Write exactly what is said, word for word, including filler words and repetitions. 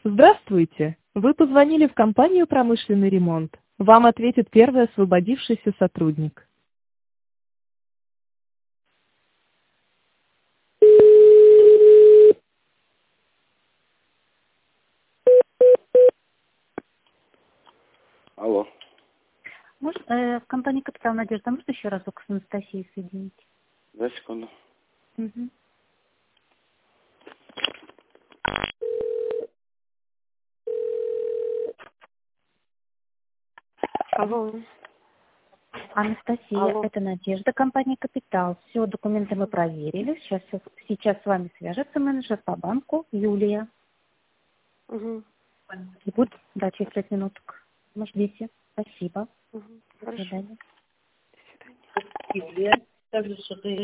Здравствуйте! Вы позвонили в компанию «Промышленный ремонт». Вам ответит первый освободившийся сотрудник. Алло. Может, э, в компании «Капитал Надежда» может еще разок с Анастасией соединить? Да, секунду. Угу. Алло. Анастасия, Алло. это Надежда, компания «Капитал». Все, документы мы проверили. Сейчас, сейчас с вами свяжется менеджер по банку Юлия. Угу. И будет, да, через пять минуток. Ну, ждите. Спасибо. Угу. До Хорошо. свидания. До свидания. Юлия, также, что ты